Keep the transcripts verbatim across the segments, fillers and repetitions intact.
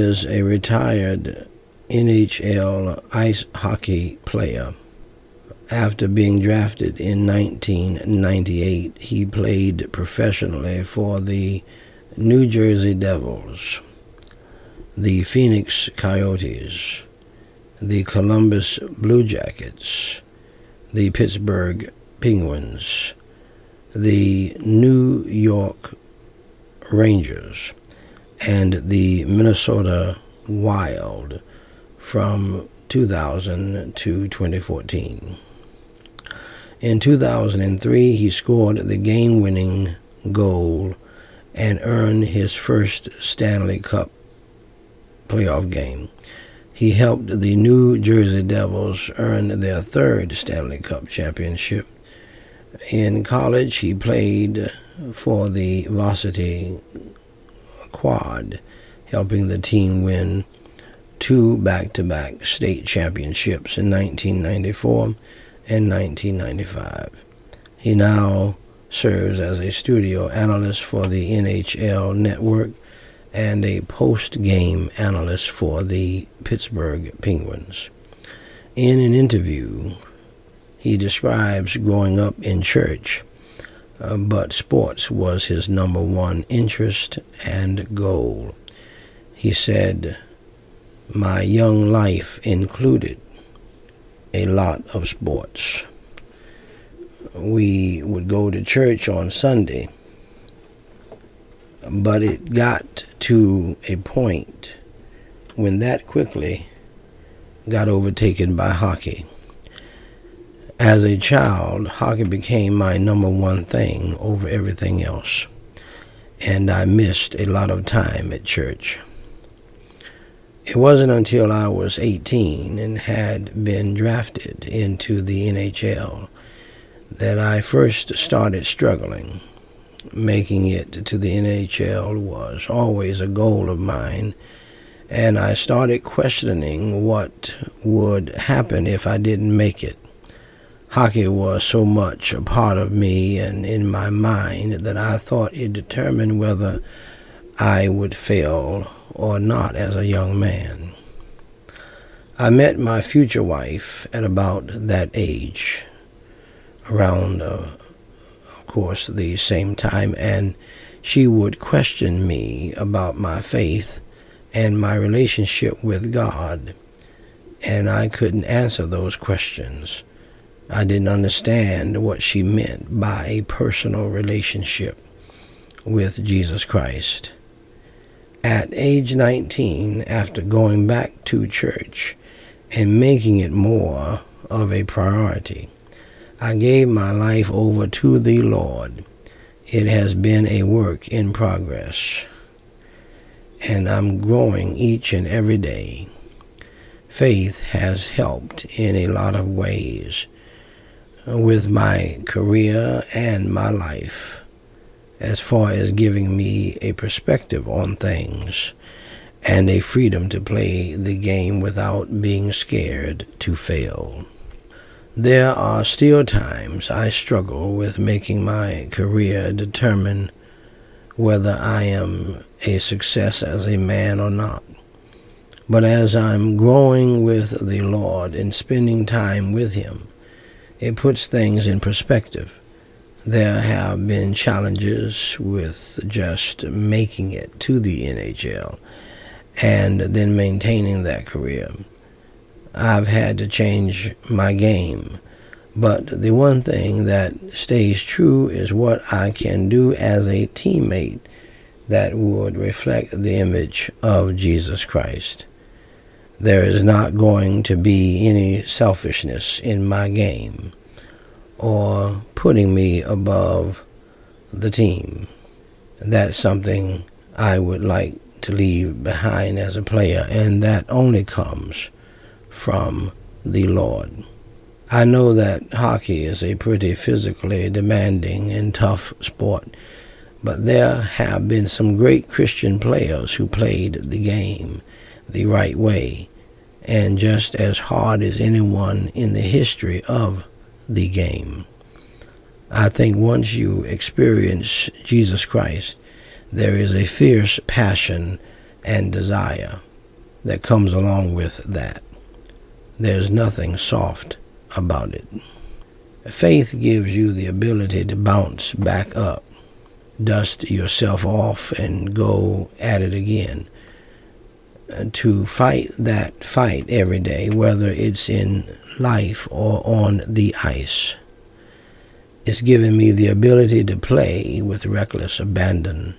is a retired N H L ice hockey player. After being drafted in nineteen ninety-eight, he played professionally for the New Jersey Devils, the Phoenix Coyotes, the Columbus Blue Jackets, the Pittsburgh Penguins, the New York Rangers, and the Minnesota Wild from two thousand to twenty fourteen. In two thousand three, he scored the game-winning goal and earned his first Stanley Cup playoff game. He helped the New Jersey Devils earn their third Stanley Cup championship. In college, he played for the varsity quad, helping the team win two back-to-back state championships in nineteen ninety-four and nineteen ninety-five. He now serves as a studio analyst for the N H L Network and a post-game analyst for the Pittsburgh Penguins. In an interview, he describes growing up in church, uh, but sports was his number one interest and goal. He said, "My young life included a lot of sports. We would go to church on Sunday, but it got to a point when that quickly got overtaken by hockey. As a child, hockey became my number one thing over everything else, and I missed a lot of time at church. It wasn't until I was eighteen and had been drafted into the N H L that I first started struggling. Making it to the N H L was always a goal of mine, and I started questioning what would happen if I didn't make it. Hockey was so much a part of me and in my mind that I thought it determined whether I would fail or not as a young man. I met my future wife at about that age, around, uh, of course, the same time, and she would question me about my faith and my relationship with God, and I couldn't answer those questions. I didn't understand what she meant by a personal relationship with Jesus Christ. At age nineteen, after going back to church and making it more of a priority, I gave my life over to the Lord. It has been a work in progress, and I'm growing each and every day. Faith has helped in a lot of ways with my career and my life, as far as giving me a perspective on things and a freedom to play the game without being scared to fail. There are still times I struggle with making my career determine whether I am a success as a man or not. But as I'm growing with the Lord and spending time with Him, it puts things in perspective. There have been challenges with just making it to the N H L and then maintaining that career. I've had to change my game, but the one thing that stays true is what I can do as a teammate that would reflect the image of Jesus Christ. There is not going to be any selfishness in my game or putting me above the team. That's something I would like to leave behind as a player, and that only comes from the Lord. I know that hockey is a pretty physically demanding and tough sport, but there have been some great Christian players who played the game the right way, and just as hard as anyone in the history of the game. I think once you experience Jesus Christ, there is a fierce passion and desire that comes along with that. There's nothing soft about it. Faith gives you the ability to bounce back up, dust yourself off, and go at it again. To fight that fight every day, whether it's in life or on the ice. It's given me the ability to play with reckless abandon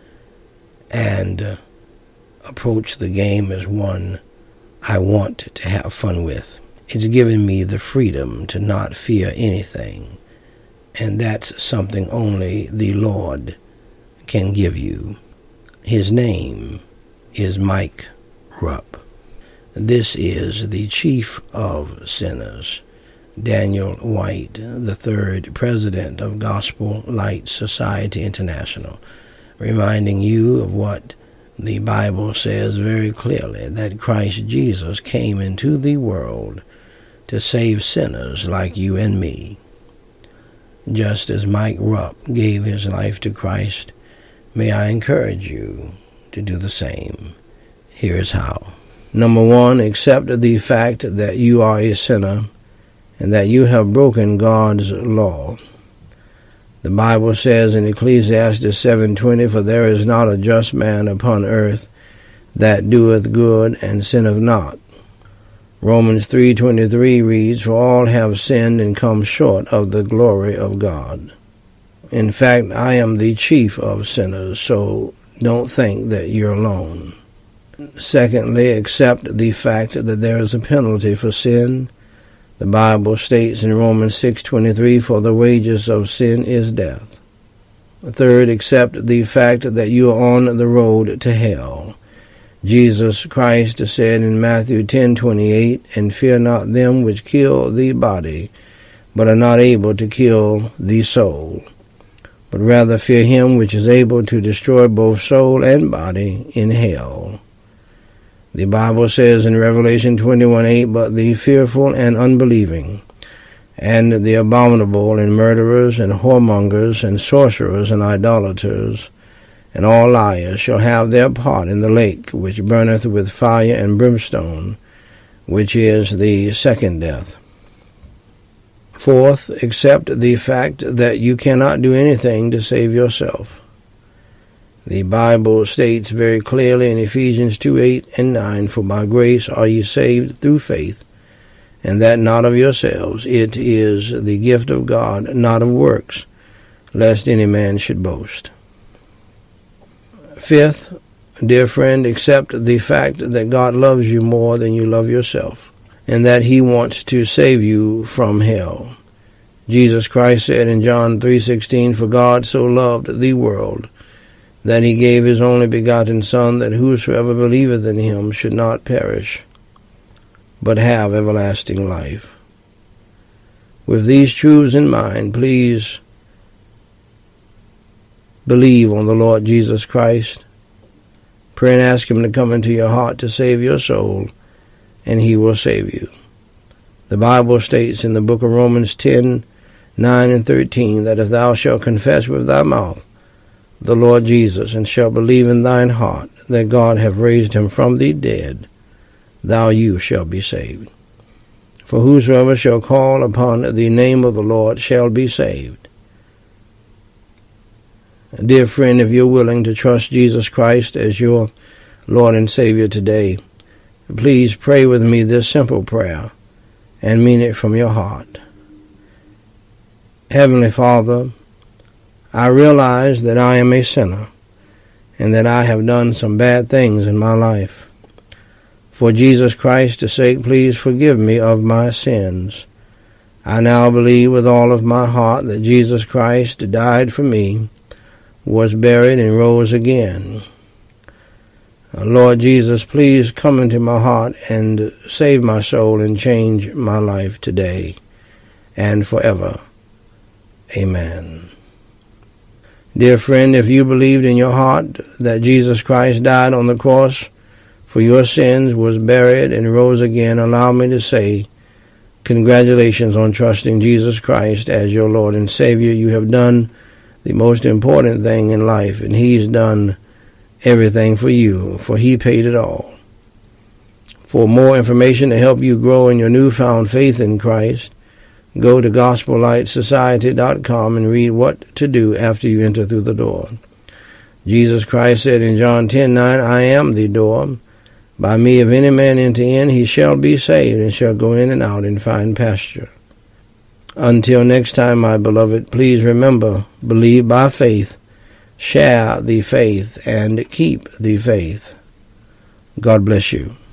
and uh, approach the game as one I want to have fun with. It's given me the freedom to not fear anything, and that's something only the Lord can give you. His name is Mike Rupp. This is the chief of sinners, Daniel White, the third president of Gospel Light Society International, reminding you of what the Bible says very clearly, that Christ Jesus came into the world to save sinners like you and me. Just as Mike Rupp gave his life to Christ, may I encourage you to do the same. Here's how. Number one, accept the fact that you are a sinner and that you have broken God's law. The Bible says in Ecclesiastes seven twenty, "For there is not a just man upon earth that doeth good and sinneth not." Romans three twenty-three reads, "For all have sinned and come short of the glory of God." In fact, I am the chief of sinners, so don't think that you're alone. Secondly, accept the fact that there is a penalty for sin. The Bible states in Romans six twenty-three, "For the wages of sin is death." Third, accept the fact that you are on the road to hell. Jesus Christ said in Matthew ten twenty-eight, "And fear not them which kill the body, but are not able to kill the soul, but rather fear him which is able to destroy both soul and body in hell." The Bible says in Revelation twenty-one eight, "But the fearful and unbelieving, and the abominable, and murderers, and whoremongers, and sorcerers, and idolaters, and all liars shall have their part in the lake which burneth with fire and brimstone, which is the second death." Fourth, accept the fact that you cannot do anything to save yourself. The Bible states very clearly in Ephesians two eight and nine, "For by grace are ye saved through faith, and that not of yourselves. It is the gift of God, not of works, lest any man should boast." Fifth, dear friend, accept the fact that God loves you more than you love yourself, and that he wants to save you from hell. Jesus Christ said in John three sixteen, "For God so loved the world, that he gave his only begotten Son, that whosoever believeth in him should not perish, but have everlasting life." With these truths in mind, please believe on the Lord Jesus Christ. Pray and ask him to come into your heart to save your soul, and he will save you. The Bible states in the book of Romans ten nine and thirteen, that if thou shalt confess with thy mouth the Lord Jesus, and shalt believe in thine heart that God hath raised him from the dead, thou you shall be saved. For whosoever shall call upon the name of the Lord shall be saved. Dear friend, if you're willing to trust Jesus Christ as your Lord and Savior today, please pray with me this simple prayer and mean it from your heart. Heavenly Father, I realize that I am a sinner and that I have done some bad things in my life. For Jesus Christ's sake, please forgive me of my sins. I now believe with all of my heart that Jesus Christ died for me, was buried, and rose again. Lord Jesus, please come into my heart and save my soul and change my life today and forever. Amen. Dear friend, if you believed in your heart that Jesus Christ died on the cross for your sins, was buried, and rose again, allow me to say, congratulations on trusting Jesus Christ as your Lord and Savior. You have done the most important thing in life, and he's done everything for you, for he paid it all. For more information to help you grow in your newfound faith in Christ, go to gospel light society dot com and read what to do after you enter through the door. Jesus Christ said in John ten nine, I am the door. By me if any man enter in, he shall be saved, and shall go in and out and find pasture. Until next time, my beloved, please remember, believe by faith, share the faith, and keep the faith. God bless you.